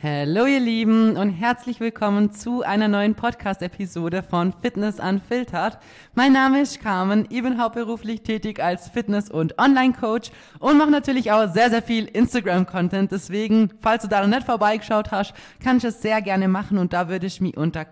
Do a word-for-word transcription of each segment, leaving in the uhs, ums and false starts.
Hallo ihr Lieben und herzlich willkommen zu einer neuen Podcast-Episode von Fitness Unfiltered. Mein Name ist Carmen, ich bin hauptberuflich tätig als Fitness- und Online-Coach und mache natürlich auch sehr, sehr viel Instagram-Content. Deswegen, falls du da noch nicht vorbeigeschaut hast, kann ich es sehr gerne machen und da würde ich mich unter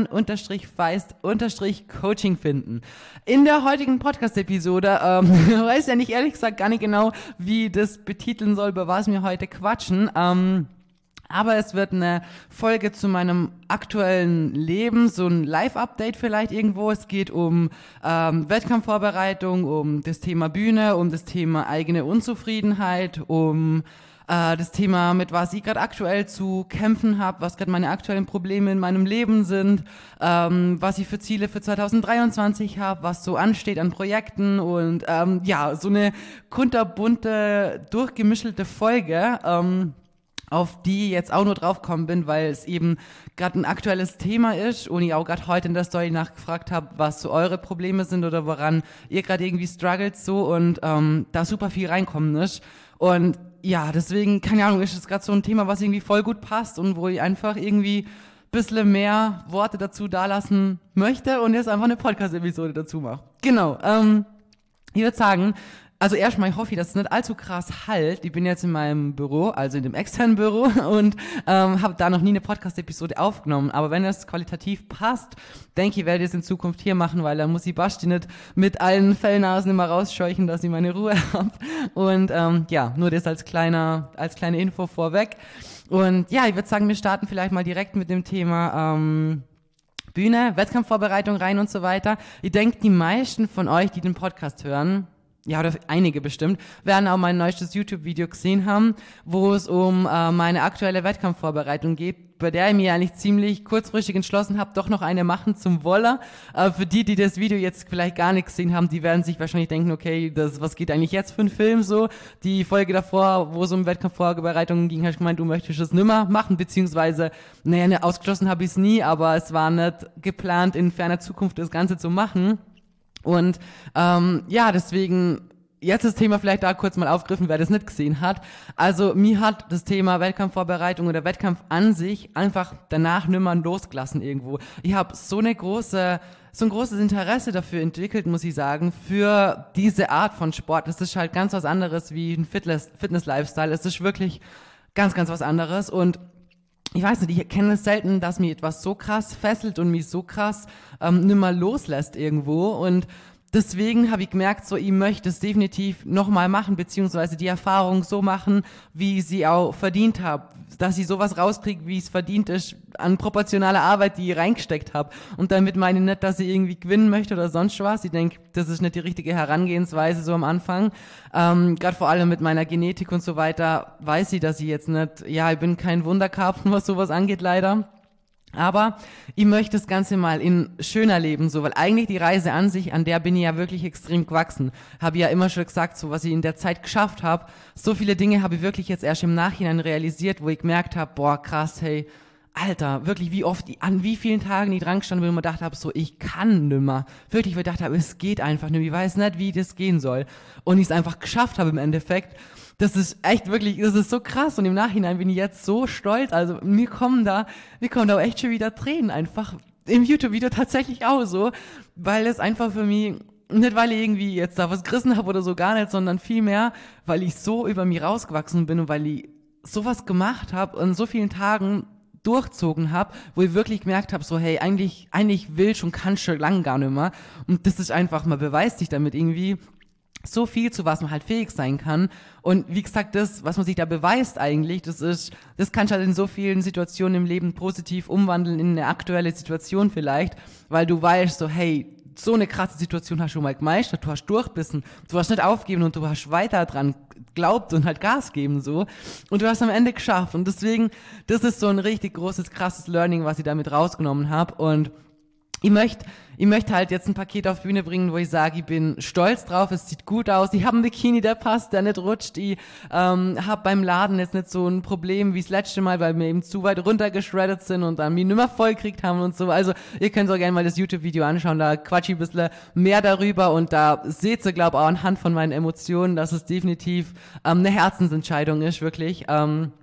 Carmen-Feist-Coaching finden. In der heutigen Podcast-Episode, ähm, weiß ja nicht ehrlich gesagt gar nicht genau, wie das betiteln soll, über was wir heute quatschen. Ähm, Aber es wird eine Folge zu meinem aktuellen Leben, so ein Live-Update vielleicht irgendwo. Es geht um ähm, Wettkampfvorbereitung, um das Thema Bühne, um das Thema eigene Unzufriedenheit, um äh, das Thema, mit was ich gerade aktuell zu kämpfen habe, was gerade meine aktuellen Probleme in meinem Leben sind, ähm, was ich für Ziele für zwanzig dreiundzwanzig habe, was so ansteht an Projekten und ähm, ja, so eine kunterbunte, durchgemischelte Folge, ähm, auf die ich jetzt auch nur draufgekommen bin, weil es eben gerade ein aktuelles Thema ist und ich auch gerade heute in der Story nachgefragt habe, was so eure Probleme sind oder woran ihr gerade irgendwie struggelt so und ähm, da super viel reinkommen ist. Und ja, deswegen, keine Ahnung, ist es gerade so ein Thema, was irgendwie voll gut passt und wo ich einfach irgendwie ein bisschen mehr Worte dazu dalassen möchte und jetzt einfach eine Podcast-Episode dazu mache. Genau, ähm, ich würde sagen, also erstmal, ich hoffe, dass es nicht allzu krass halt. Ich bin jetzt in meinem Büro, also in dem externen Büro und ähm, habe da noch nie eine Podcast-Episode aufgenommen. Aber wenn es qualitativ passt, denke ich, werde ich es in Zukunft hier machen, weil da muss ich Basti nicht mit allen Fellnasen immer rausscheuchen, dass ich meine Ruhe habe. Und ähm, ja, nur das als kleiner, als kleine Info vorweg. Und ja, ich würde sagen, wir starten vielleicht mal direkt mit dem Thema ähm, Bühne, Wettkampfvorbereitung rein und so weiter. Ich denke, die meisten von euch, die den Podcast hören, ja, oder einige bestimmt, werden auch mein neuestes YouTube-Video gesehen haben, wo es um äh, meine aktuelle Wettkampfvorbereitung geht, bei der ich mir eigentlich ziemlich kurzfristig entschlossen habe, doch noch eine machen zum Woller. Äh, für die, die das Video jetzt vielleicht gar nicht gesehen haben, die werden sich wahrscheinlich denken, okay, das, was geht eigentlich jetzt für ein Film so? Die Folge davor, wo es um Wettkampfvorbereitungen ging, habe ich gemeint, du möchtest es nimmer machen, beziehungsweise, naja, ne, ausgeschlossen habe ich es nie, aber es war nicht geplant, in ferner Zukunft das Ganze zu machen. Und ähm, ja, deswegen jetzt das Thema vielleicht da kurz mal aufgriffen, wer das nicht gesehen hat. Also mir hat das Thema Wettkampfvorbereitung oder Wettkampf an sich einfach danach nimmer losgelassen irgendwo. Ich habe so eine große, so ein großes Interesse dafür entwickelt, muss ich sagen, für diese Art von Sport. Das ist halt ganz was anderes wie ein Fitness, Fitness-Lifestyle. Es ist wirklich ganz, ganz was anderes und ich weiß nicht, ich kenne es selten, dass mich etwas so krass fesselt und mich so krass ähm, nimmer loslässt irgendwo und deswegen habe ich gemerkt, so ich möchte es definitiv nochmal machen, beziehungsweise die Erfahrung so machen, wie ich sie auch verdient habe, dass ich sowas rauskriege, wie es verdient ist, an proportionaler Arbeit, die ich reingesteckt habe. Und damit meine ich nicht, dass ich irgendwie gewinnen möchte oder sonst was. Ich denke, das ist nicht die richtige Herangehensweise so am Anfang. Ähm, Gerade vor allem mit meiner Genetik und so weiter weiß ich, dass ich jetzt nicht, ja, ich bin kein Wunderkarpfen, was sowas angeht leider. Aber ich möchte das Ganze mal in schöner leben, so, weil eigentlich die Reise an sich, an der bin ich ja wirklich extrem gewachsen. Habe ich ja immer schon gesagt, so was ich in der Zeit geschafft habe. So viele Dinge habe ich wirklich jetzt erst im Nachhinein realisiert, wo ich gemerkt habe, boah, krass, hey, Alter, wirklich wie oft, an wie vielen Tagen ich dran gestanden bin und mir gedacht habe, so, ich kann nimmer. Wirklich, wo ich gedacht habe, es geht einfach nicht, ich weiß nicht, wie das gehen soll. Und ich es einfach geschafft habe im Endeffekt. Das ist echt wirklich, das ist so krass und im Nachhinein bin ich jetzt so stolz, also mir kommen da, mir kommen da auch echt schon wieder Tränen einfach, im YouTube-Video tatsächlich auch so, weil es einfach für mich, nicht weil ich irgendwie jetzt da was gerissen habe oder so, gar nicht, sondern vielmehr, weil ich so über mich rausgewachsen bin und weil ich sowas gemacht habe und so vielen Tagen durchzogen habe, wo ich wirklich gemerkt habe, so hey, eigentlich, eigentlich will schon, kann schon lang gar nicht mehr und das ist einfach, man beweist sich damit irgendwie, so viel, zu was man halt fähig sein kann. Und wie gesagt, das, was man sich da beweist eigentlich, das ist, das kannst du halt in so vielen Situationen im Leben positiv umwandeln in eine aktuelle Situation vielleicht, weil du weißt so, hey, so eine krasse Situation hast du schon mal gemeistert, du hast durchbissen, du hast nicht aufgeben und du hast weiter dran glaubt und halt Gas geben so und du hast am Ende geschafft und deswegen, das ist so ein richtig großes, krasses Learning, was ich damit rausgenommen habe und ich möchte ich möchte halt jetzt ein Paket auf die Bühne bringen, wo ich sage, ich bin stolz drauf, es sieht gut aus, ich habe einen Bikini, der passt, der nicht rutscht, ich ähm, habe beim Laden jetzt nicht so ein Problem wie das letzte Mal, weil wir eben zu weit runtergeschreddet sind und dann mich nicht mehr voll gekriegt haben und so, also ihr könnt auch gerne mal das YouTube-Video anschauen, da quatsch ich ein bisschen mehr darüber und da seht ihr, glaube ich, auch anhand von meinen Emotionen, dass es definitiv ähm, eine Herzensentscheidung ist, wirklich, ähm,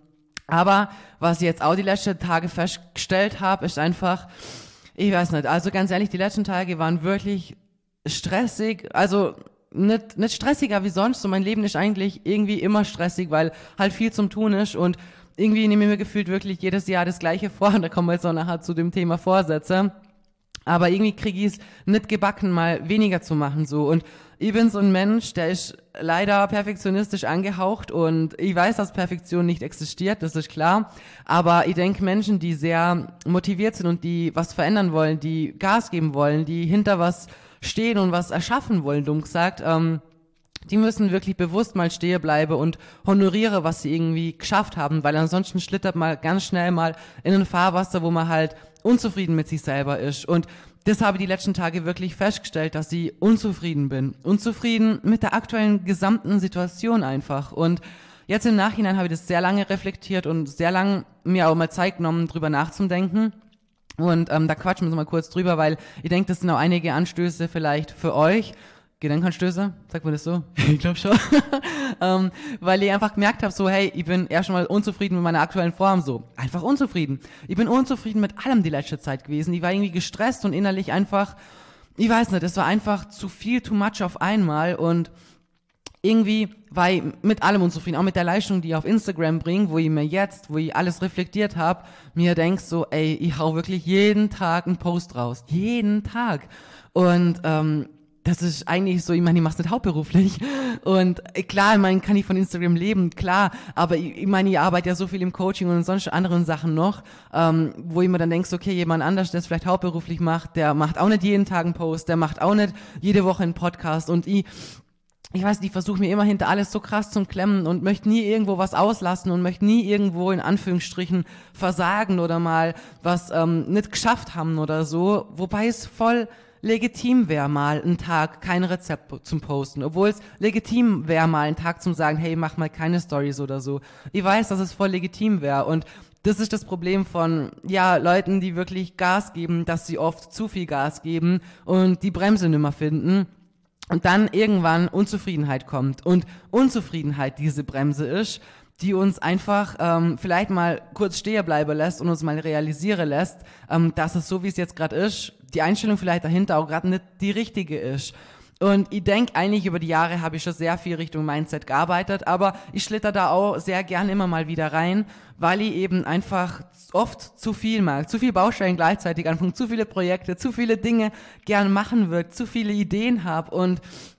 Aber was ich jetzt auch die letzten Tage festgestellt habe, ist einfach, ich weiß nicht, also ganz ehrlich, die letzten Tage waren wirklich stressig, also nicht, nicht stressiger wie sonst, so mein Leben ist eigentlich irgendwie immer stressig, weil halt viel zum Tun ist und irgendwie nehme ich mir gefühlt wirklich jedes Jahr das Gleiche vor und da kommen wir jetzt auch nachher zu dem Thema Vorsätze. Aber irgendwie kriege ich es nicht gebacken, mal weniger zu machen so. Und ich bin so ein Mensch, der ist leider perfektionistisch angehaucht und ich weiß, dass Perfektion nicht existiert, das ist klar. Aber ich denke, Menschen, die sehr motiviert sind und die was verändern wollen, die Gas geben wollen, die hinter was stehen und was erschaffen wollen, dumm gesagt, ähm, die müssen wirklich bewusst mal stehen bleiben und honoriere, was sie irgendwie geschafft haben, weil ansonsten schlittert man ganz schnell mal in ein Fahrwasser, wo man halt unzufrieden mit sich selber ist. Und das habe ich die letzten Tage wirklich festgestellt, dass ich unzufrieden bin. Unzufrieden mit der aktuellen gesamten Situation einfach. Und jetzt im Nachhinein habe ich das sehr lange reflektiert und sehr lange mir auch mal Zeit genommen, drüber nachzudenken. Und ähm, da quatschen wir so mal kurz drüber, weil ich denke, das sind auch einige Anstöße vielleicht für euch. Gedankenanstöße, sagt man das so? Ich glaube schon. ähm, weil ich einfach gemerkt habe, so hey, ich bin erst mal unzufrieden mit meiner aktuellen Form, so einfach unzufrieden. Ich bin unzufrieden mit allem die letzte Zeit gewesen. Ich war irgendwie gestresst und innerlich einfach, ich weiß nicht, es war einfach zu viel, too much auf einmal und irgendwie war ich mit allem unzufrieden, auch mit der Leistung, die ich auf Instagram bringe, wo ich mir jetzt, wo ich alles reflektiert habe, mir denk so, ey, ich hau wirklich jeden Tag einen Post raus. Jeden Tag. Und ähm, das ist eigentlich so, ich meine, ich mach's nicht hauptberuflich und klar, ich meine, kann ich von Instagram leben, klar, aber ich, ich meine, ich arbeite ja so viel im Coaching und sonst anderen Sachen noch, ähm, wo ich mir dann denkst, okay, jemand anders, der es vielleicht hauptberuflich macht, der macht auch nicht jeden Tag einen Post, der macht auch nicht jede Woche einen Podcast und ich Ich weiß nicht, ich versuche mir immer hinter alles so krass zum Klemmen und möchte nie irgendwo was auslassen und möchte nie irgendwo in Anführungsstrichen versagen oder mal was ähm, nicht geschafft haben oder so, wobei es voll legitim wäre, mal einen Tag kein Rezept zum Posten, obwohl es legitim wäre, mal einen Tag zum sagen, hey, mach mal keine Stories oder so. Ich weiß, dass es voll legitim wäre und das ist das Problem von, ja, Leuten, die wirklich Gas geben, dass sie oft zu viel Gas geben und die Bremse nimmer finden. Und dann irgendwann Unzufriedenheit kommt. Und Unzufriedenheit diese Bremse ist, die uns einfach ähm, vielleicht mal kurz stehen bleiben lässt und uns mal realisieren lässt, ähm, dass es so, wie es jetzt gerade ist, die Einstellung vielleicht dahinter auch gerade nicht die richtige ist. Und ich denke, eigentlich über die Jahre habe ich schon sehr viel Richtung Mindset gearbeitet, aber ich schlitter da auch sehr gern immer mal wieder rein, weil ich eben einfach oft zu viel mag, zu viel Baustellen gleichzeitig anfangen, zu viele Projekte, zu viele Dinge gern machen würde, zu viele Ideen habe und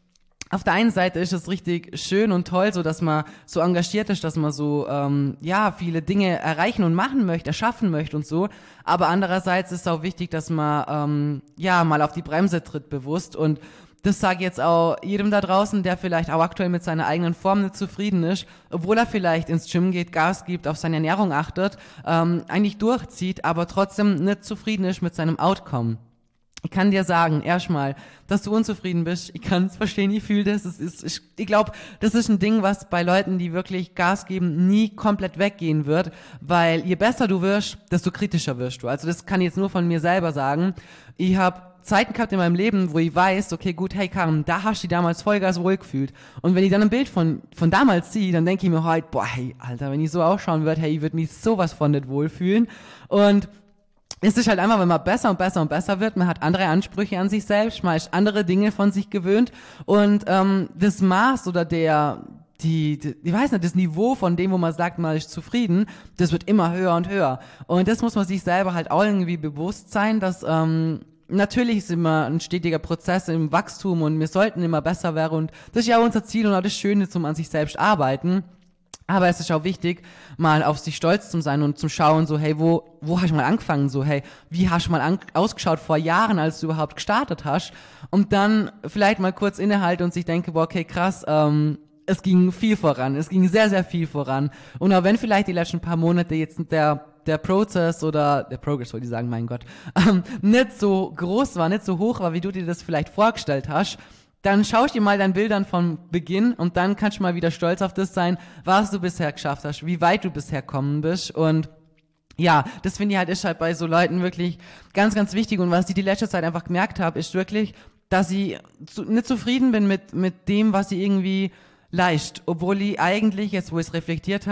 auf der einen Seite ist es richtig schön und toll, so dass man so engagiert ist, dass man so ähm, ja viele Dinge erreichen und machen möchte, erschaffen möchte und so. Aber andererseits ist es auch wichtig, dass man ähm, ja mal auf die Bremse tritt bewusst und das sage ich jetzt auch jedem da draußen, der vielleicht auch aktuell mit seiner eigenen Form nicht zufrieden ist, obwohl er vielleicht ins Gym geht, Gas gibt, auf seine Ernährung achtet, ähm, eigentlich durchzieht, aber trotzdem nicht zufrieden ist mit seinem Outcome. Ich kann dir sagen, erstmal, dass du unzufrieden bist. Ich kann es verstehen, ich fühle das. Es ist, ich ich glaube, das ist ein Ding, was bei Leuten, die wirklich Gas geben, nie komplett weggehen wird, weil je besser du wirst, desto kritischer wirst du. Also das kann ich jetzt nur von mir selber sagen. Ich habe Zeiten gehabt in meinem Leben, wo ich weiß, okay, gut, hey Karin, da hast du dich damals Vollgas wohl gefühlt. Und wenn ich dann ein Bild von von damals sehe, dann denke ich mir heute, boah, hey, Alter, wenn ich so ausschauen würde, hey, ich würde mich sowas von nicht wohlfühlen. Und es ist halt einfach, wenn man besser und besser und besser wird, man hat andere Ansprüche an sich selbst, man ist andere Dinge von sich gewöhnt und ähm, das Maß oder der, die, die, ich weiß nicht, das Niveau von dem, wo man sagt, man ist zufrieden, das wird immer höher und höher. Und das muss man sich selber halt auch irgendwie bewusst sein, dass ähm, natürlich ist immer ein stetiger Prozess im Wachstum und wir sollten immer besser werden und das ist ja auch unser Ziel und auch das Schöne zum an sich selbst arbeiten. Aber es ist auch wichtig, mal auf sich stolz zu sein und zu schauen, so, hey, wo, wo hast du mal angefangen? So, hey, wie hast du mal an, ausgeschaut vor Jahren, als du überhaupt gestartet hast? Und dann vielleicht mal kurz innehalten und sich denke, boah, okay, krass, ähm, es ging viel voran. Es ging sehr, sehr viel voran. Und auch wenn vielleicht die letzten paar Monate jetzt der, der Prozess oder, der Progress, wollte ich sagen, mein Gott, ähm, nicht so groß war, nicht so hoch war, wie du dir das vielleicht vorgestellt hast, dann schaust dir mal deine Bildern von Beginn und dann kannst du mal wieder stolz auf das sein, was du bisher geschafft hast, wie weit du bisher gekommen bist und ja, das finde ich halt ist halt bei so Leuten wirklich ganz, ganz wichtig und was ich die letzte Zeit einfach gemerkt habe, ist wirklich, dass ich zu, nicht zufrieden bin mit mit dem, was ich irgendwie leist, obwohl ich eigentlich, jetzt wo ich es reflektiert habe,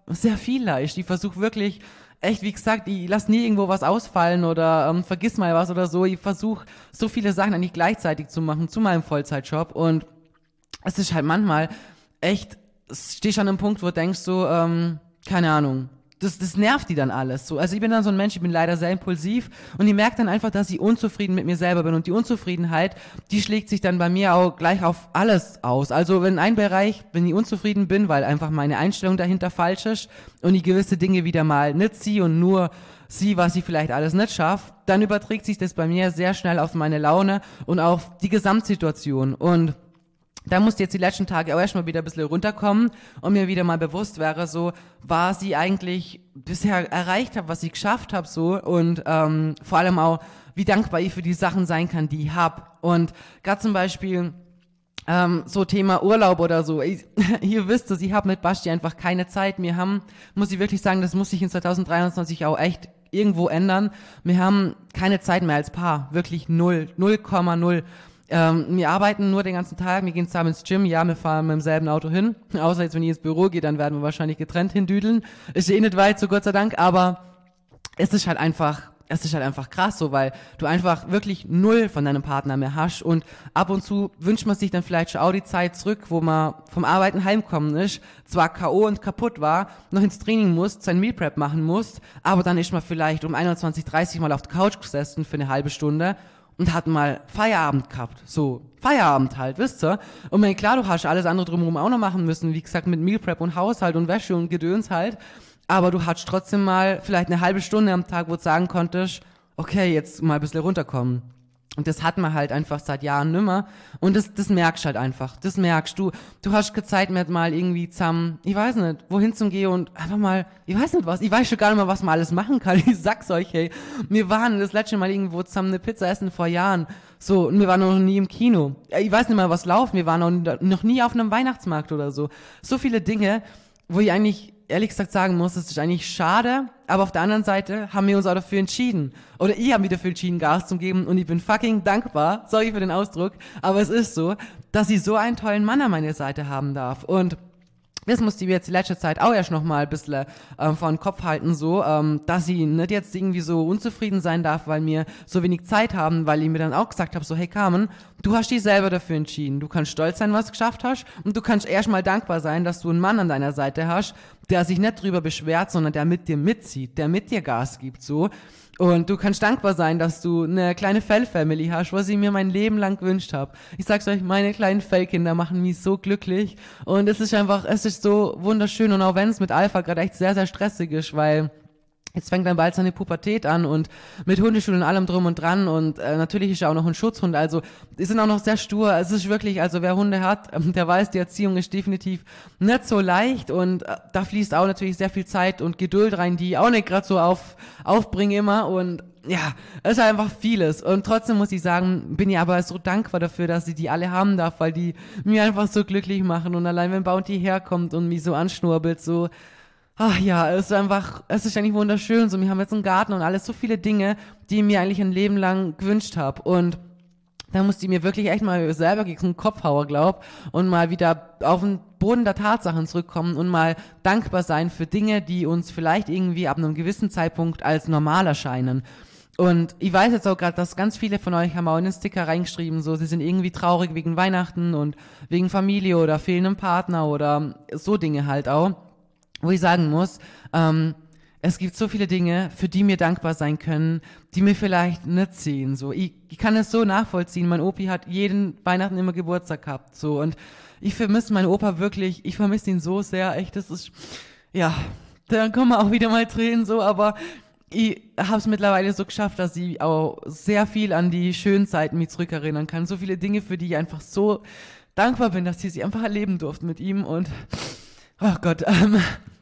sehr viel leiste. Ich versuche wirklich, echt, wie gesagt, ich lasse nie irgendwo was ausfallen oder ähm, vergiss mal was oder so. Ich versuche, so viele Sachen eigentlich gleichzeitig zu machen zu meinem Vollzeitjob und es ist halt manchmal echt, stehst an einem Punkt, wo du denkst so, ähm, keine Ahnung, das, das nervt die dann alles. So, also ich bin dann so ein Mensch, ich bin leider sehr impulsiv und ich merke dann einfach, dass ich unzufrieden mit mir selber bin und die Unzufriedenheit, die schlägt sich dann bei mir auch gleich auf alles aus. Also wenn ein Bereich, wenn ich unzufrieden bin, weil einfach meine Einstellung dahinter falsch ist und ich gewisse Dinge wieder mal nicht ziehe und nur sie, was ich vielleicht alles nicht schaffe, dann überträgt sich das bei mir sehr schnell auf meine Laune und auf die Gesamtsituation und da musste jetzt die letzten Tage auch erstmal wieder ein bisschen runterkommen und mir wieder mal bewusst wäre, so, was ich eigentlich bisher erreicht habe, was ich geschafft habe, so und ähm, vor allem auch, wie dankbar ich für die Sachen sein kann, die ich hab. Und gerade zum Beispiel ähm, so Thema Urlaub oder so. Ich, ihr wisst es, ich habe mit Basti einfach keine Zeit. Wir haben, muss ich wirklich sagen, das muss sich in zwanzig dreiundzwanzig auch echt irgendwo ändern. Wir haben keine Zeit mehr als Paar, wirklich null, null Komma null. Ähm, wir arbeiten nur den ganzen Tag, wir gehen zusammen ins Gym, ja, wir fahren mit demselben Auto hin, außer jetzt, wenn ich ins Büro gehe, dann werden wir wahrscheinlich getrennt hindüdeln, ist eh nicht weit, so Gott sei Dank, aber es ist halt einfach, es ist halt einfach krass so, weil du einfach wirklich null von deinem Partner mehr hast und ab und zu wünscht man sich dann vielleicht schon auch die Zeit zurück, wo man vom Arbeiten heimkommen ist, zwar K O und kaputt war, noch ins Training muss, sein Meal Prep machen muss, aber dann ist man vielleicht um einundzwanzig Uhr dreißig mal auf der Couch gesessen für eine halbe Stunde und hat mal Feierabend gehabt, so, Feierabend halt, wisst ihr? Und meine, klar, du hast alles andere drumherum auch noch machen müssen, wie gesagt, mit Meal Prep und Haushalt und Wäsche und Gedöns halt, aber du hattest trotzdem mal vielleicht eine halbe Stunde am Tag, wo du sagen konntest, okay, jetzt mal ein bisschen runterkommen. Und das hat man halt einfach seit Jahren nimmer. Und das, das merkst halt einfach. Das merkst du. Du hast keine Zeit mehr mal irgendwie zusammen, ich weiß nicht, wohin zum Gehen und einfach mal, ich weiß nicht was, ich weiß schon gar nicht mehr, was man alles machen kann. Ich sag's euch, hey. Wir waren das letzte Mal irgendwo zusammen eine Pizza essen vor Jahren. So, und wir waren noch nie im Kino. Ich weiß nicht mal, was laufen. Wir waren noch, noch nie auf einem Weihnachtsmarkt oder so. So viele Dinge, wo ich eigentlich ehrlich gesagt sagen muss, es ist eigentlich schade, aber auf der anderen Seite haben wir uns auch dafür entschieden. Oder ich habe mich dafür entschieden, Gas zu geben und ich bin fucking dankbar, sorry für den Ausdruck, aber es ist so, dass ich so einen tollen Mann an meiner Seite haben darf. Und das musste ich mir jetzt die letzte Zeit auch erst noch mal ein bisschen ähm, vor den Kopf halten, so, ähm, dass ich nicht jetzt irgendwie so unzufrieden sein darf, weil wir so wenig Zeit haben, weil ich mir dann auch gesagt habe, so, hey Carmen, du hast dich selber dafür entschieden. Du kannst stolz sein, was du geschafft hast und du kannst erst mal dankbar sein, dass du einen Mann an deiner Seite hast, der sich nicht drüber beschwert, sondern der mit dir mitzieht, der mit dir Gas gibt, so. Und du kannst dankbar sein, dass du eine kleine Fell-Family hast, was ich mir mein Leben lang gewünscht habe. Ich sag's euch, meine kleinen Fellkinder machen mich so glücklich. Und es ist einfach, es ist so wunderschön. Und auch wenn es mit Alpha gerade echt sehr, sehr stressig ist, weil jetzt fängt dann bald seine Pubertät an und mit Hundeschule und allem drum und dran und äh, natürlich ist er auch noch ein Schutzhund, also die sind auch noch sehr stur, es ist wirklich, also wer Hunde hat, ähm, der weiß, die Erziehung ist definitiv nicht so leicht und äh, da fließt auch natürlich sehr viel Zeit und Geduld rein, die ich auch nicht gerade so auf, aufbringe immer und ja, es ist einfach vieles und trotzdem muss ich sagen, bin ich aber so dankbar dafür, dass ich die alle haben darf, weil die mir einfach so glücklich machen und allein wenn Bounty herkommt und mich so anschnurbelt, so ach ja, es ist einfach, es ist eigentlich wunderschön. So, wir haben jetzt einen Garten und alles, so viele Dinge, die ich mir eigentlich ein Leben lang gewünscht habe. Und da musste ich mir wirklich echt mal selber gegen den Kopf hauen, glaub, und mal wieder auf den Boden der Tatsachen zurückkommen und mal dankbar sein für Dinge, die uns vielleicht irgendwie ab einem gewissen Zeitpunkt als normal erscheinen. Und ich weiß jetzt auch gerade, dass ganz viele von euch haben auch in den Sticker reingeschrieben, so, sie sind irgendwie traurig wegen Weihnachten und wegen Familie oder fehlendem Partner oder so Dinge halt auch. Wo ich sagen muss, ähm, es gibt so viele Dinge, für die mir dankbar sein können, die mir vielleicht nicht sehen. So, ich, ich kann es so nachvollziehen. Mein Opi hat jeden Weihnachten immer Geburtstag gehabt. So und ich vermisse meinen Opa wirklich. Ich vermisse ihn so sehr. Echt, das ist ja. Dann kommen auch wieder mal Tränen so, aber ich habe es mittlerweile so geschafft, dass ich auch sehr viel an die schönen Zeiten mich zurückerinnern kann. So viele Dinge, für die ich einfach so dankbar bin, dass ich sie einfach erleben durfte mit ihm und oh Gott, ähm,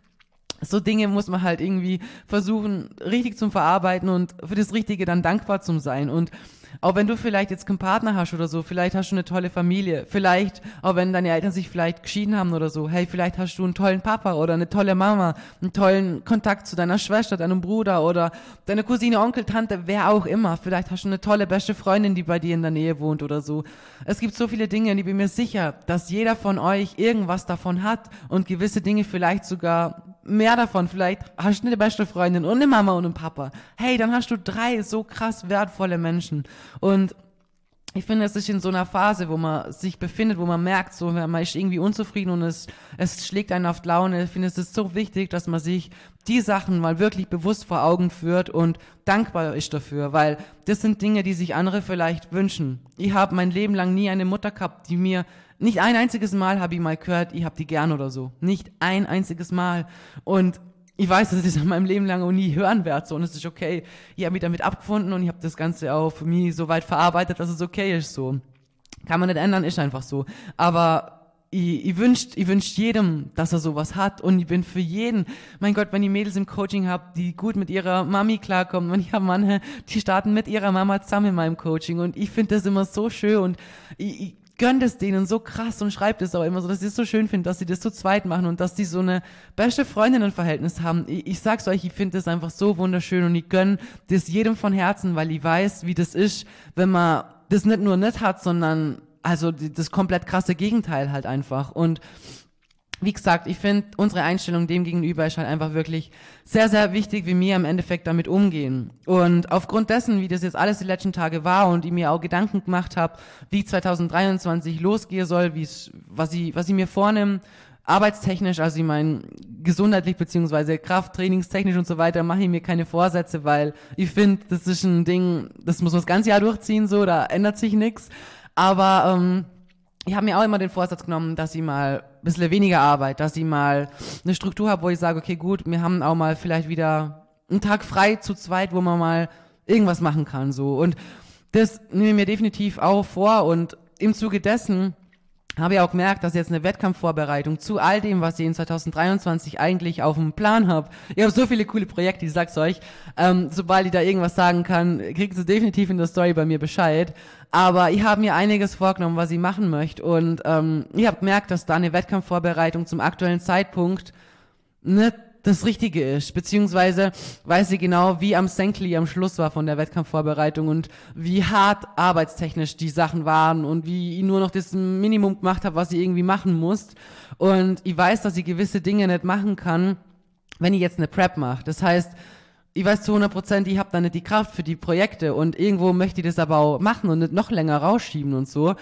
so Dinge muss man halt irgendwie versuchen, richtig zu verarbeiten und für das Richtige dann dankbar zu sein. Und auch wenn du vielleicht jetzt keinen Partner hast oder so, vielleicht hast du eine tolle Familie, vielleicht, auch wenn deine Eltern sich vielleicht geschieden haben oder so, hey, vielleicht hast du einen tollen Papa oder eine tolle Mama, einen tollen Kontakt zu deiner Schwester, deinem Bruder oder deiner Cousine, Onkel, Tante, wer auch immer. Vielleicht hast du eine tolle beste Freundin, die bei dir in der Nähe wohnt oder so. Es gibt so viele Dinge, und ich bin mir sicher, dass jeder von euch irgendwas davon hat und gewisse Dinge vielleicht sogar mehr davon. Vielleicht hast du eine beste Freundin und eine Mama und einen Papa. Hey, dann hast du drei so krass wertvolle Menschen. Und ich finde, es ist in so einer Phase, wo man sich befindet, wo man merkt, so, man ist irgendwie unzufrieden und es, es schlägt einen auf die Laune. Ich finde, es ist so wichtig, dass man sich die Sachen mal wirklich bewusst vor Augen führt und dankbar ist dafür, weil das sind Dinge, die sich andere vielleicht wünschen. Ich habe mein Leben lang nie eine Mutter gehabt, die mir, nicht ein einziges Mal habe ich mal gehört, ich hab die gern oder so. Nicht ein einziges Mal. Und ich weiß, dass ich das in meinem Leben lang auch nie hören werde, so, und es ist okay. Ich habe mich damit abgefunden und ich habe das Ganze auch für mich so weit verarbeitet, dass es okay ist, so. Kann man nicht ändern, ist einfach so. Aber ich, ich wünscht, ich wünscht jedem, dass er sowas hat, und ich bin für jeden, mein Gott, wenn ich Mädels im Coaching habe, die gut mit ihrer Mami klarkommen, und ich habe Mann, die starten mit ihrer Mama zusammen in meinem Coaching, und ich finde das immer so schön, und ich, ich gönnt es denen so krass und schreibt es auch immer so, dass ich es so schön finde, dass sie das zu zweit machen und dass die so eine beste Freundinnenverhältnis haben. Ich, ich sag's euch, ich finde das einfach so wunderschön, und ich gönn das jedem von Herzen, weil ich weiß, wie das ist, wenn man das nicht nur nicht hat, sondern also die, das komplett krasse Gegenteil halt einfach. Und wie gesagt, ich finde, unsere Einstellung dem gegenüber ist halt einfach wirklich sehr, sehr wichtig, wie wir im Endeffekt damit umgehen. Und aufgrund dessen, wie das jetzt alles die letzten Tage war und ich mir auch Gedanken gemacht habe, wie zwanzig dreiundzwanzig losgehen soll, wie es, was ich, was ich mir vornehme, arbeitstechnisch, also ich meine, gesundheitlich beziehungsweise Krafttrainingstechnisch und so weiter, mache ich mir keine Vorsätze, weil ich finde, das ist ein Ding, das muss man das ganze Jahr durchziehen, so, da ändert sich nichts. Aber ähm, ich habe mir auch immer den Vorsatz genommen, dass ich mal ein bisschen weniger arbeite, dass ich mal eine Struktur habe, wo ich sage, okay, gut, wir haben auch mal vielleicht wieder einen Tag frei zu zweit, wo man mal irgendwas machen kann, so. Und das nehme ich mir definitiv auch vor, und im Zuge dessen habe ich auch gemerkt, dass jetzt eine Wettkampfvorbereitung zu all dem, was ich in zwanzig dreiundzwanzig eigentlich auf dem Plan habe. Ich habe so viele coole Projekte, ich sag's euch. Ähm, sobald ich da irgendwas sagen kann, kriegt ihr definitiv in der Story bei mir Bescheid. Aber ich habe mir einiges vorgenommen, was ich machen möchte. Und ähm, ich habe gemerkt, dass da eine Wettkampfvorbereitung zum aktuellen Zeitpunkt nicht das Richtige ist, beziehungsweise weiß ich genau, wie am Senkli am Schluss war von der Wettkampfvorbereitung und wie hart arbeitstechnisch die Sachen waren und wie ich nur noch das Minimum gemacht habe, was ich irgendwie machen muss. Und ich weiß, dass ich gewisse Dinge nicht machen kann, wenn ich jetzt eine Prep mache. Das heißt, ich weiß zu hundert Prozent, ich habe da nicht die Kraft für die Projekte, und irgendwo möchte ich das aber auch machen und nicht noch länger rausschieben und so.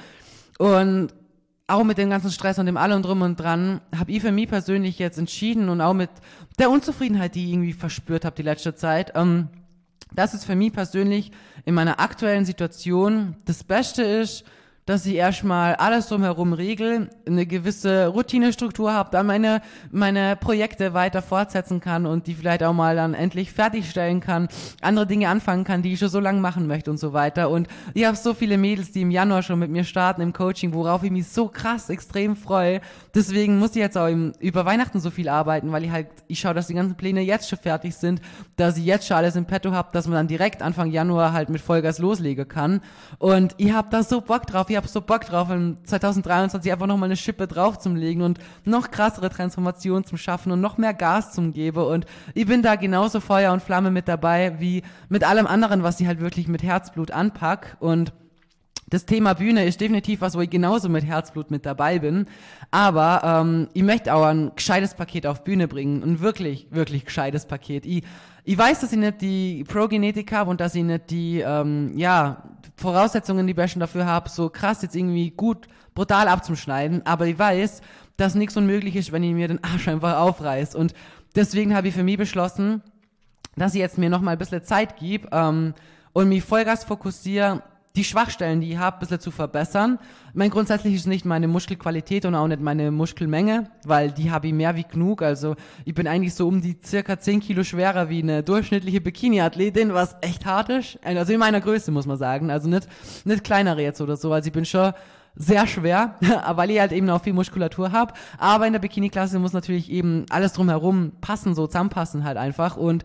Und auch mit dem ganzen Stress und dem allem drum und dran, habe ich für mich persönlich jetzt entschieden, und auch mit der Unzufriedenheit, die ich irgendwie verspürt habe die letzte Zeit, ähm, dass es für mich persönlich in meiner aktuellen Situation das Beste ist, dass ich erstmal alles drumherum regel, eine gewisse Routinestruktur habe, dann meine meine Projekte weiter fortsetzen kann und die vielleicht auch mal dann endlich fertigstellen kann, andere Dinge anfangen kann, die ich schon so lange machen möchte und so weiter. Und ich habe so viele Mädels, die im Januar schon mit mir starten im Coaching, worauf ich mich so krass extrem freue. Deswegen muss ich jetzt auch im, über Weihnachten so viel arbeiten, weil ich halt, ich schaue, dass die ganzen Pläne jetzt schon fertig sind, dass ich jetzt schon alles im Petto habe, dass man dann direkt Anfang Januar halt mit Vollgas loslegen kann. Und ich habe da so Bock drauf, ich habe so Bock drauf, in zwanzig dreiundzwanzig einfach nochmal eine Schippe drauf zum Legen und noch krassere Transformationen zum Schaffen und noch mehr Gas zum Geben. Und ich bin da genauso Feuer und Flamme mit dabei, wie mit allem anderen, was ich halt wirklich mit Herzblut anpack. Und das Thema Bühne ist definitiv was, wo ich genauso mit Herzblut mit dabei bin. Aber ähm, ich möchte auch ein gescheites Paket auf Bühne bringen. Ein wirklich, wirklich gescheites Paket. Ich, ich weiß, dass ich nicht die Pro-Genetik habe und dass ich nicht die, ähm, ja, Voraussetzungen, die besten dafür habe, so krass jetzt irgendwie gut, brutal abzuschneiden. Aber ich weiß, dass nichts unmöglich ist, wenn ich mir den Arsch einfach aufreiß. Und deswegen habe ich für mich beschlossen, dass ich jetzt mir noch mal ein bisschen Zeit gebe ähm, und mich Vollgas fokussiere, die Schwachstellen, die ich habe, ein bisschen zu verbessern. Ich meine, grundsätzlich ist nicht meine Muskelqualität und auch nicht meine Muskelmenge, weil die habe ich mehr wie genug. Also ich bin eigentlich so um die circa zehn Kilo schwerer wie eine durchschnittliche Bikini-Athletin, was echt hart ist. Also in meiner Größe, muss man sagen. Also nicht, nicht kleinere jetzt oder so. Also ich bin schon sehr schwer, weil ich halt eben auch viel Muskulatur habe. Aber in der Bikini-Klasse muss natürlich eben alles drumherum passen, so zusammenpassen halt einfach. Und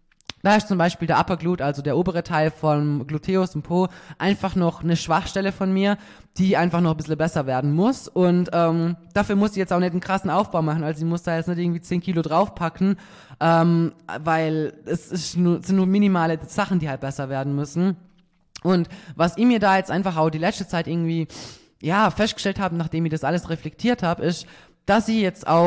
da ist zum Beispiel der Upper Glute, also der obere Teil vom Gluteus und Po, einfach noch eine Schwachstelle von mir, die einfach noch ein bisschen besser werden muss. Und ähm, dafür muss ich jetzt auch nicht einen krassen Aufbau machen. Also ich muss da jetzt nicht irgendwie zehn Kilo draufpacken, ähm, weil es ist nur, sind nur minimale Sachen, die halt besser werden müssen. Und was ich mir da jetzt einfach auch die letzte Zeit irgendwie ja festgestellt habe, nachdem ich das alles reflektiert habe, ist, dass ich jetzt auch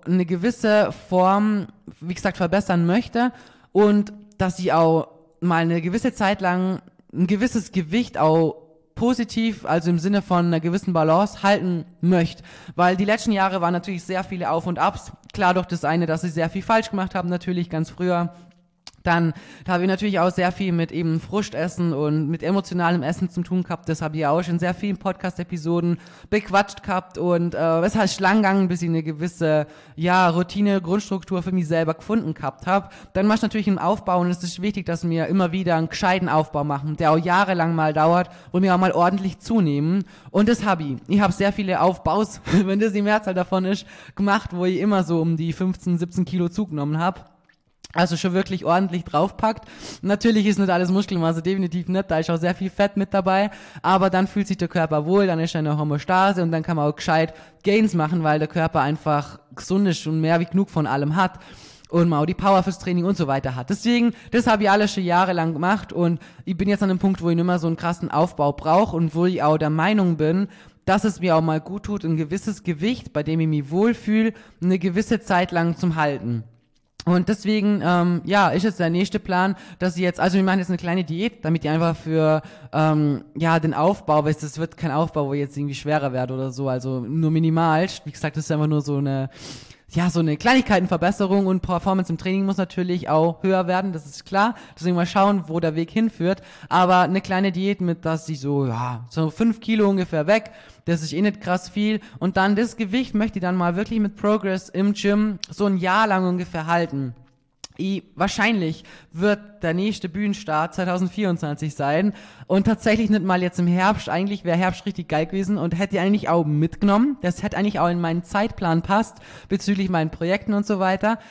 eine gewisse Form, wie gesagt, verbessern möchte und dass ich auch mal eine gewisse Zeit lang ein gewisses Gewicht auch positiv, also im Sinne von einer gewissen Balance halten möchte. Weil die letzten Jahre waren natürlich sehr viele Auf und Abs. Klar durch das eine, dass ich sehr viel falsch gemacht habe, natürlich ganz früher. Dann da habe ich natürlich auch sehr viel mit eben Frustessen und mit emotionalem Essen zu tun gehabt. Das habe ich auch schon in sehr vielen Podcast-Episoden bequatscht gehabt. Und äh, es hat lang gegangen, bis ich eine gewisse ja Routine, Grundstruktur für mich selber gefunden gehabt habe. Dann machst du natürlich einen Aufbau und es ist wichtig, dass wir immer wieder einen gescheiten Aufbau machen, der auch jahrelang mal dauert, wo wir auch mal ordentlich zunehmen. Und das habe ich. Ich habe sehr viele Aufbaus, wenn das die Mehrzahl davon ist, gemacht, wo ich immer so um die fünfzehn, siebzehn Kilo zugenommen habe. Also schon wirklich ordentlich draufpackt. Natürlich ist nicht alles Muskelmasse, definitiv nicht, da ist auch sehr viel Fett mit dabei, aber dann fühlt sich der Körper wohl, dann ist eine Homöostase und dann kann man auch gescheit Gains machen, weil der Körper einfach gesund ist und mehr wie genug von allem hat und man auch die Power fürs Training und so weiter hat. Deswegen, das habe ich alles schon jahrelang gemacht und ich bin jetzt an einem Punkt, wo ich nicht mehr so einen krassen Aufbau brauche und wo ich auch der Meinung bin, dass es mir auch mal gut tut, ein gewisses Gewicht, bei dem ich mich wohlfühle, eine gewisse Zeit lang zum Halten. Und deswegen, ähm, ja, ist jetzt der nächste Plan, dass ich jetzt, also wir machen jetzt eine kleine Diät, damit ich einfach für, ähm, ja, den Aufbau, weil es wird kein Aufbau, wo ich jetzt irgendwie schwerer werde oder so, also nur minimal. Wie gesagt, das ist einfach nur so eine, ja, so eine Kleinigkeitenverbesserung und Performance im Training muss natürlich auch höher werden, das ist klar. Deswegen mal schauen, wo der Weg hinführt. Aber eine kleine Diät mit, dass ich so, ja, so fünf Kilo ungefähr weg, das ist eh nicht krass viel. Und dann das Gewicht möchte ich dann mal wirklich mit Progress im Gym so ein Jahr lang ungefähr halten. Ich, wahrscheinlich wird der nächste Bühnenstart zwanzig vierundzwanzig sein und tatsächlich nicht mal jetzt im Herbst. Eigentlich wäre Herbst richtig geil gewesen und hätte ich eigentlich auch mitgenommen. Das hätte eigentlich auch in meinen Zeitplan passt bezüglich meinen Projekten und so weiter.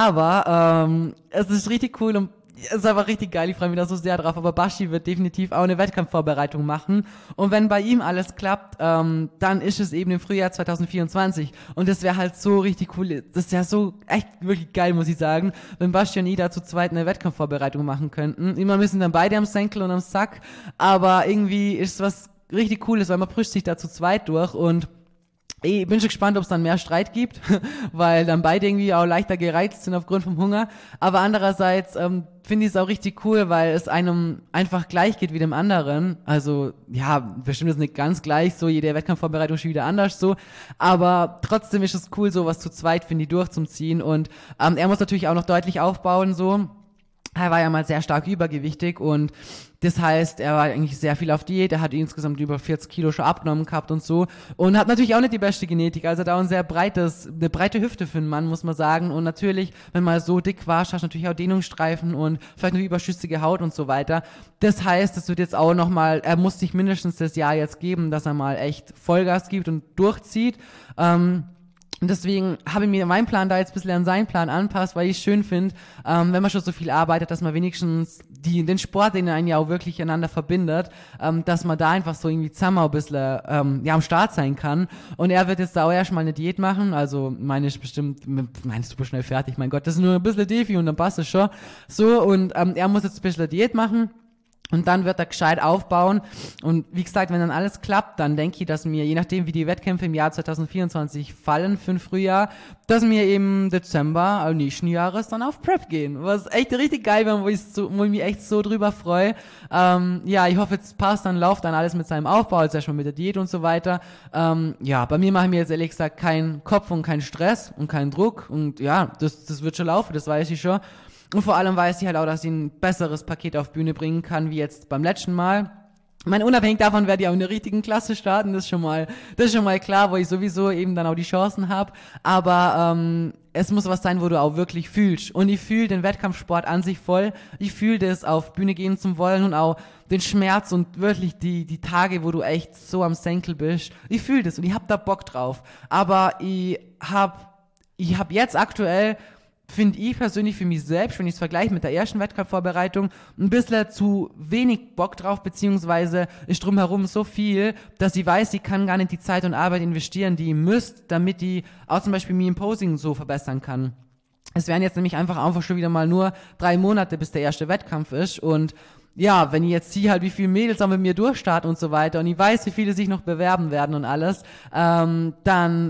Aber ähm, es ist richtig cool und es ist einfach richtig geil, ich freue mich da so sehr drauf, aber Basti wird definitiv auch eine Wettkampfvorbereitung machen und wenn bei ihm alles klappt, ähm, dann ist es eben im Frühjahr zwanzig vierundzwanzig und das wäre halt so richtig cool, das wäre so echt wirklich geil, muss ich sagen, wenn Basti und ich da zu zweit eine Wettkampfvorbereitung machen könnten. Immer müssen dann beide am Senkel und am Sack, aber irgendwie ist es was richtig Cooles, weil man prüft sich da zu zweit durch und ich bin schon gespannt, ob es dann mehr Streit gibt, weil dann beide irgendwie auch leichter gereizt sind aufgrund vom Hunger. Aber andererseits ähm, finde ich es auch richtig cool, weil es einem einfach gleich geht wie dem anderen. Also ja, bestimmt ist nicht ganz gleich, so jede Wettkampfvorbereitung ist schon wieder anders so. Aber trotzdem ist es cool, sowas zu zweit, finde ich, durchzuziehen. Und ähm, er muss natürlich auch noch deutlich aufbauen, so. Er war ja mal sehr stark übergewichtig und das heißt, er war eigentlich sehr viel auf Diät, er hat insgesamt über vierzig Kilo schon abgenommen gehabt und so und hat natürlich auch nicht die beste Genetik, also da ein sehr breites, eine breite Hüfte für einen Mann, muss man sagen und natürlich, wenn man so dick war, hast du natürlich auch Dehnungsstreifen und vielleicht eine überschüssige Haut und so weiter. Das heißt, es wird jetzt auch nochmal, er muss sich mindestens das Jahr jetzt geben, dass er mal echt Vollgas gibt und durchzieht, ähm, und deswegen habe ich mir meinen Plan da jetzt ein bisschen an seinen Plan anpasst, weil ich es schön finde, ähm, wenn man schon so viel arbeitet, dass man wenigstens die, den Sport, den einen ja auch wirklich einander verbindet, ähm, dass man da einfach so irgendwie zusammen auch ein bisschen ähm, ja, am Start sein kann. Und er wird jetzt da auch erstmal eine Diät machen, also meine ist bestimmt, meine ist super schnell fertig, mein Gott, das ist nur ein bisschen Defi und dann passt es schon. So, und ähm, er muss jetzt ein bisschen Diät machen. Und dann wird er gescheit aufbauen. Und wie gesagt, wenn dann alles klappt, dann denke ich, dass mir, je nachdem wie die Wettkämpfe im Jahr zwanzig vierundzwanzig fallen, für ein Frühjahr, dass wir im Dezember äh, nächsten Jahres dann auf Prep gehen. Was echt richtig geil wäre, wo ich, so, wo ich mich echt so drüber freue. Ähm, ja, ich hoffe, jetzt passt dann, läuft dann alles mit seinem Aufbau, also erstmal mit der Diät und so weiter. Ähm, ja, bei mir mache ich mir jetzt ehrlich gesagt keinen Kopf und keinen Stress und keinen Druck. Und ja, das, das wird schon laufen, das weiß ich schon. Und vor allem weiß ich halt auch, dass ich ein besseres Paket auf Bühne bringen kann, wie jetzt beim letzten Mal. Ich meine, unabhängig davon werde ich auch in der richtigen Klasse starten, das ist schon mal, das ist schon mal klar, wo ich sowieso eben dann auch die Chancen habe. Aber ähm, es muss was sein, wo du auch wirklich fühlst. Und ich fühle den Wettkampfsport an sich voll. Ich fühle das, auf Bühne gehen zu wollen und auch den Schmerz und wirklich die die Tage, wo du echt so am Senkel bist. Ich fühle das und ich hab da Bock drauf. Aber ich hab, ich hab jetzt aktuell finde ich persönlich für mich selbst, wenn ich es vergleiche mit der ersten Wettkampfvorbereitung, ein bisschen zu wenig Bock drauf, beziehungsweise ist drumherum so viel, dass ich weiß, ich kann gar nicht die Zeit und Arbeit investieren, die ich müsste, damit ich auch zum Beispiel mich im Posing so verbessern kann. Es wären jetzt nämlich einfach einfach schon wieder mal nur drei Monate, bis der erste Wettkampf ist und ja, wenn ich jetzt sehe halt, wie viele Mädels auch mit mir durchstarten und so weiter und ich weiß, wie viele sich noch bewerben werden und alles, ähm, dann äh,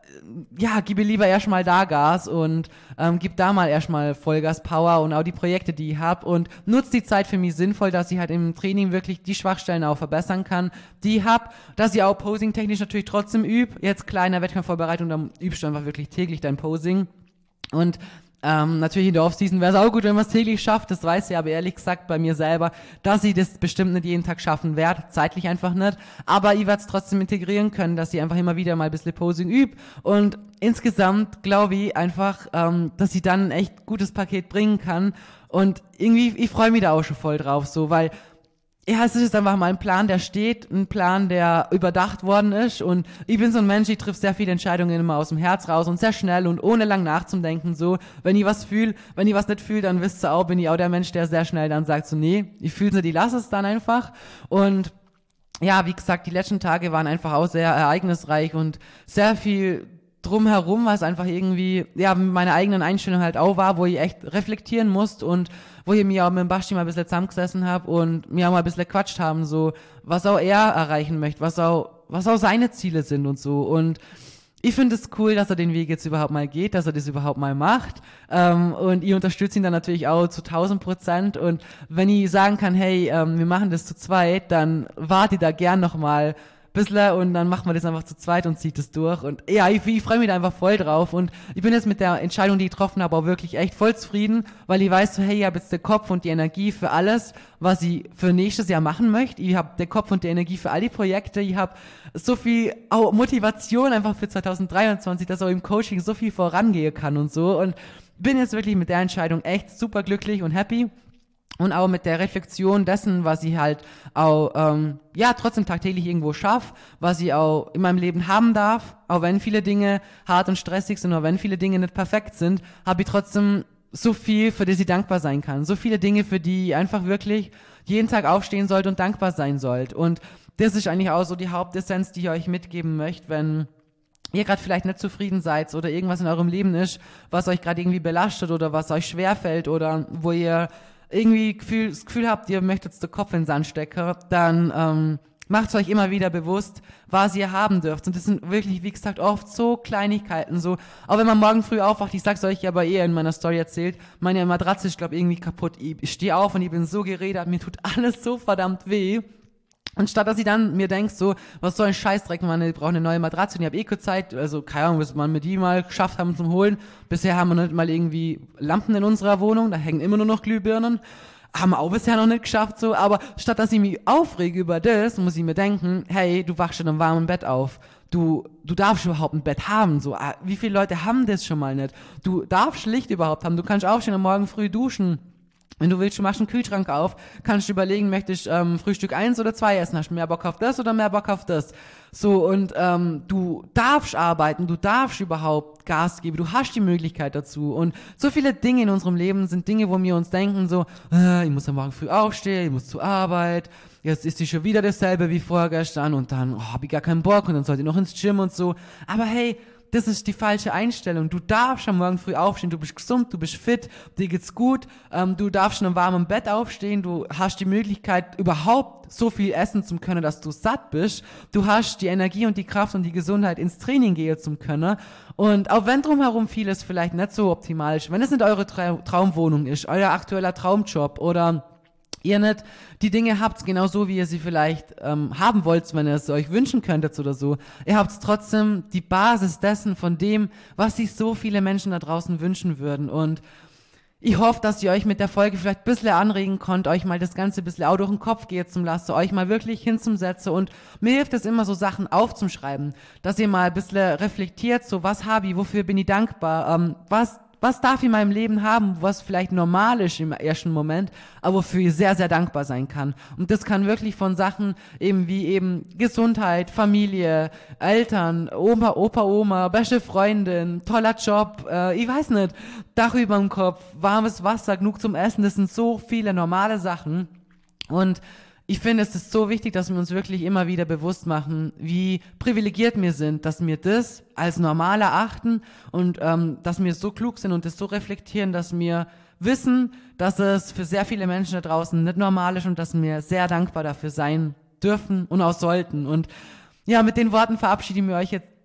ja, gib ihr lieber erstmal da Gas und ähm, gib da mal erstmal Vollgas, Power und auch die Projekte, die ich habe und nutzt die Zeit für mich sinnvoll, dass ich halt im Training wirklich die Schwachstellen auch verbessern kann, die ich habe, dass ich auch posing-technisch natürlich trotzdem übe. Jetzt kleiner Wettkampfvorbereitung, dann übst du einfach wirklich täglich dein Posing und Ähm, natürlich in der Offseason wäre es auch gut, wenn man es täglich schafft, das weiß ich, aber ehrlich gesagt bei mir selber, dass ich das bestimmt nicht jeden Tag schaffen werde, zeitlich einfach nicht, aber ich werde es trotzdem integrieren können, dass ich einfach immer wieder mal ein bisschen Posing übe und insgesamt glaube ich einfach, ähm, dass ich dann ein echt gutes Paket bringen kann und irgendwie, ich freue mich da auch schon voll drauf, so, weil ja, es ist einfach mal ein Plan, der steht, ein Plan, der überdacht worden ist und ich bin so ein Mensch, ich triff sehr viele Entscheidungen immer aus dem Herz raus und sehr schnell und ohne lang nachzudenken, so, wenn ich was fühle, wenn ich was nicht fühle, dann wisst ihr auch, bin ich auch der Mensch, der sehr schnell dann sagt so, nee, ich fühle es, ich lasse es dann einfach und ja, wie gesagt, die letzten Tage waren einfach auch sehr ereignisreich und sehr viel drumherum, was einfach irgendwie, ja, mit meiner eigenen Einstellung halt auch war, wo ich echt reflektieren musste und wo ich mir auch mit dem Basti mal ein bisschen zusammengesessen habe und mir auch mal ein bisschen gequatscht haben, so, was auch er erreichen möchte, was auch, was auch seine Ziele sind und so und ich finde es cool, dass er den Weg jetzt überhaupt mal geht, dass er das überhaupt mal macht ähm, und ich unterstütze ihn dann natürlich auch zu tausend Prozent und wenn ich sagen kann, hey, ähm, wir machen das zu zweit, dann warte ich da gern nochmal bisschen und dann macht man das einfach zu zweit und zieht es durch und ja, ich, ich freue mich da einfach voll drauf und ich bin jetzt mit der Entscheidung, die ich getroffen habe, auch wirklich echt voll zufrieden, weil ich weiß so, hey, ich habe jetzt den Kopf und die Energie für alles, was ich für nächstes Jahr machen möchte, ich habe den Kopf und die Energie für all die Projekte, ich habe so viel auch Motivation einfach für zwanzig dreiundzwanzig, dass auch im Coaching so viel vorangehen kann und so und bin jetzt wirklich mit der Entscheidung echt super glücklich und happy. Und auch mit der Reflexion dessen, was ich halt auch, ähm, ja, trotzdem tagtäglich irgendwo schaffe, was ich auch in meinem Leben haben darf, auch wenn viele Dinge hart und stressig sind, oder wenn viele Dinge nicht perfekt sind, habe ich trotzdem so viel, für das ich dankbar sein kann. So viele Dinge, für die ich einfach wirklich jeden Tag aufstehen sollte und dankbar sein sollte. Und das ist eigentlich auch so die Hauptessenz, die ich euch mitgeben möchte, wenn ihr gerade vielleicht nicht zufrieden seid oder irgendwas in eurem Leben ist, was euch gerade irgendwie belastet oder was euch schwerfällt oder wo ihr irgendwie Gefühl, das Gefühl habt, ihr möchtet den Kopf in den Sand stecken, dann ähm, macht euch immer wieder bewusst, was ihr haben dürft. Und das sind wirklich, wie gesagt, oft so Kleinigkeiten. So, auch wenn man morgen früh aufwacht, ich sag's euch aber eher in meiner Story erzählt, meine Matratze ist, glaube ich, irgendwie kaputt. Ich stehe auf und ich bin so geredet, mir tut alles so verdammt weh. Und statt dass ich dann mir denk, so, was soll ein Scheißdreck, man, ich brauche eine neue Matratze und ich habe eh keine Zeit, also keine Ahnung, bis man mir die mal geschafft haben zum Holen. Bisher haben wir nicht mal irgendwie Lampen in unserer Wohnung, da hängen immer nur noch Glühbirnen. Haben wir auch bisher noch nicht geschafft, so, aber statt dass ich mich aufrege über das, muss ich mir denken, hey, du wachst in einem warmen Bett auf. Du, du darfst überhaupt ein Bett haben, so, wie viele Leute haben das schon mal nicht? Du darfst Licht überhaupt haben, du kannst aufstehen und morgen früh duschen. Wenn du willst, du machst einen Kühlschrank auf, kannst du überlegen, möchte ich ähm, Frühstück eins oder zwei essen? Hast du mehr Bock auf das oder mehr Bock auf das? So, und ähm, du darfst arbeiten, du darfst überhaupt Gas geben, du hast die Möglichkeit dazu. Und so viele Dinge in unserem Leben sind Dinge, wo wir uns denken, so, äh, ich muss am Morgen früh aufstehen, ich muss zur Arbeit, jetzt ist die schon wieder dasselbe wie vorgestern und dann oh, habe ich gar keinen Bock und dann sollte ich noch ins Gym und so. Aber hey, das ist die falsche Einstellung. Du darfst am Morgen früh aufstehen, du bist gesund, du bist fit, dir geht's gut, ähm, du darfst in einem warmen Bett aufstehen, du hast die Möglichkeit, überhaupt so viel essen zu können, dass du satt bist. Du hast die Energie und die Kraft und die Gesundheit, ins Training gehen zu können. Und auch wenn drumherum vieles vielleicht nicht so optimal ist, wenn es nicht eure Tra- Traumwohnung ist, euer aktueller Traumjob oder ihr nicht die Dinge habt, genau so, wie ihr sie vielleicht ähm, haben wollt, wenn ihr es euch wünschen könntet oder so. Ihr habt trotzdem die Basis dessen, von dem, was sich so viele Menschen da draußen wünschen würden. Und ich hoffe, dass ihr euch mit der Folge vielleicht ein bisschen anregen konnt, euch mal das Ganze ein bisschen auch durch den Kopf gehen zum lassen, euch mal wirklich hinzumsetzen. Und mir hilft es immer, so Sachen aufzuschreiben, dass ihr mal ein bisschen reflektiert, so was habe ich, wofür bin ich dankbar, ähm, was Was darf ich in meinem Leben haben, was vielleicht normal ist im ersten Moment, aber wofür ich sehr, sehr dankbar sein kann. Und das kann wirklich von Sachen eben wie eben Gesundheit, Familie, Eltern, Opa, Opa, Oma, beste Freundin, toller Job, äh, ich weiß nicht, Dach über dem Kopf, warmes Wasser, genug zum Essen, das sind so viele normale Sachen. Und ich finde, es ist so wichtig, dass wir uns wirklich immer wieder bewusst machen, wie privilegiert wir sind, dass wir das als normal erachten und ähm, dass wir so klug sind und das so reflektieren, dass wir wissen, dass es für sehr viele Menschen da draußen nicht normal ist und dass wir sehr dankbar dafür sein dürfen und auch sollten. Und ja, mit den Worten verabschieden wir euch jetzt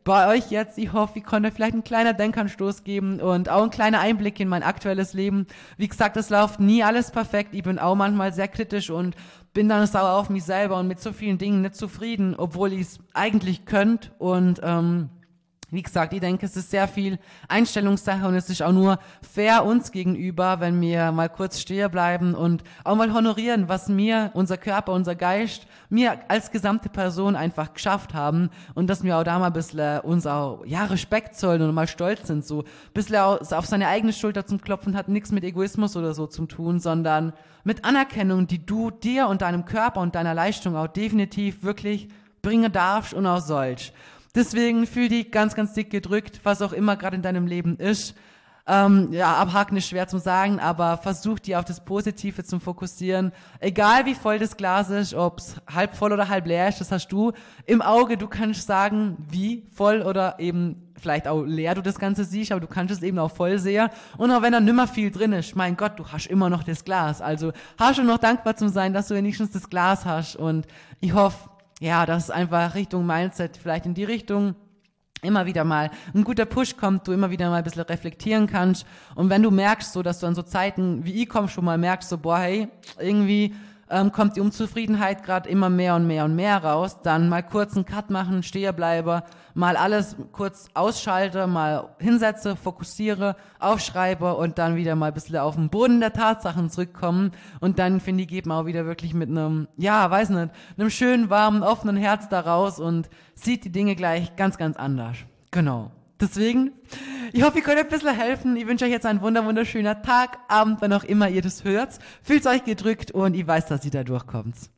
bei euch jetzt. Ich hoffe, ich konnte vielleicht einen kleinen Denkanstoß geben und auch einen kleinen Einblick in mein aktuelles Leben. Wie gesagt, es läuft nie alles perfekt. Ich bin auch manchmal sehr kritisch und bin dann sauer auf mich selber und mit so vielen Dingen nicht zufrieden, obwohl ich es eigentlich könnte. Und ähm, wie gesagt, ich denke, es ist sehr viel Einstellungssache und es ist auch nur fair uns gegenüber, wenn wir mal kurz stehen bleiben und auch mal honorieren, was mir, unser Körper, unser Geist, mir als gesamte Person einfach geschafft haben und dass wir auch da mal ein bisschen uns auch, ja, Respekt zollen und mal stolz sind, so ein bisschen auf seine eigene Schulter zum Klopfen hat nichts mit Egoismus oder so zu tun, sondern mit Anerkennung, die du dir und deinem Körper und deiner Leistung auch definitiv wirklich bringen darfst und auch sollst. Deswegen fühl dich ganz, ganz dick gedrückt, was auch immer gerade in deinem Leben ist. Ähm, ja, abhaken ist schwer zu sagen, aber versuch dir auf das Positive zu fokussieren. Egal wie voll das Glas ist, ob es halb voll oder halb leer ist, das hast du im Auge. Du kannst sagen, wie voll oder eben vielleicht auch leer du das Ganze siehst, aber du kannst es eben auch voll sehen. Und auch wenn da nimmer viel drin ist, mein Gott, du hast immer noch das Glas. Also hast du noch dankbar zu sein, dass du wenigstens das Glas hast. Und ich hoffe, ja, dass einfach Richtung Mindset, vielleicht in die Richtung immer wieder mal ein guter Push kommt, du immer wieder mal ein bisschen reflektieren kannst. Und wenn du merkst, so, dass du an so Zeiten wie ich komm schon mal merkst, so, boah, hey, irgendwie ähm, kommt die Unzufriedenheit gerade immer mehr und mehr und mehr raus, dann mal kurz einen Cut machen, Stehenbleiber, mal alles kurz ausschalte, mal hinsetze, fokussiere, aufschreibe und dann wieder mal ein bisschen auf den Boden der Tatsachen zurückkommen und dann, finde ich, geht man auch wieder wirklich mit einem, ja, weiß nicht, einem schönen, warmen, offenen Herz da raus und sieht die Dinge gleich ganz, ganz anders. Genau. Deswegen, ich hoffe, ich konnte ein bisschen helfen. Ich wünsche euch jetzt einen wunder, wunderschönen Tag, Abend, wann auch immer ihr das hört. Fühlt euch gedrückt und ich weiß, dass ihr da durchkommt.